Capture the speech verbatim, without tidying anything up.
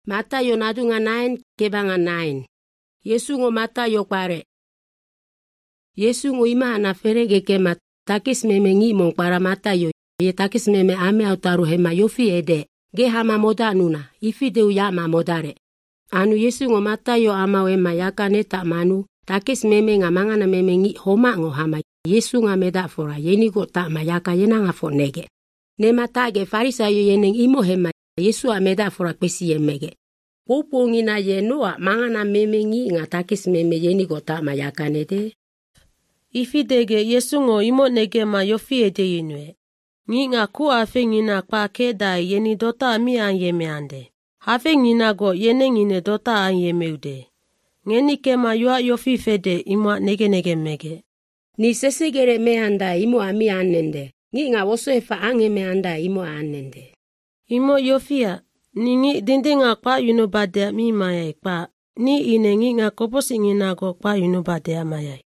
Matayo nadunga nine kebanga nine. Yesu ngo Matayo pare. Yesu ngo ima ana ferege kema takis meme ngimong para Matayo. Ye takis meme ame autaru hema yofi ede. Ge hama moda nuna. Ifi deu yama modare. Anu Yesu ngo Matayo ama wema yaka neta manu. Takis meme ngamanga na meme ngi homa ngo hama. Yesu nga meda fora yeni go ta mayaka yena nga fonege. Ne matage farisayo yeneng imo hema. Yesu ameda fora pesi yemege. Popo ngina yenua mangana meme ngi nga takis meme yeni go ta mayaka nede. Ifidege Yesu ngo imo nege ma yofi ede yinwe. Ngi nga ku afe ngina kwa keda yeni dota ami an yeme ande. Hafe ngina go yene ngine dota an yeme ude. Ngeni kema yua yofi fede imo nege nege mege. Ni sesegere me anda imo ami anende. Ngi nga woso efa ange me anda imo anende. Imo yofia, ni ngi dinde nga kwa yunobade mi maya kwa. Ni ine ngi nga koposi ngina go kwa yunobade amaya.